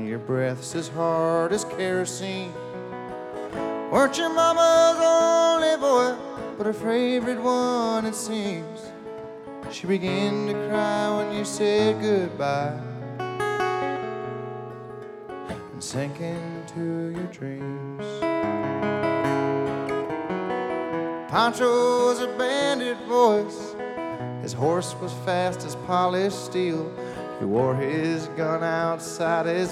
and your breath's as hard as kerosene. Weren't your mama's only boy, but her favorite one, it seems. She began to cry when you said goodbye and sank into your dreams. Pancho was a bandit voice. His horse was fast as polished steel. He wore his gun outside his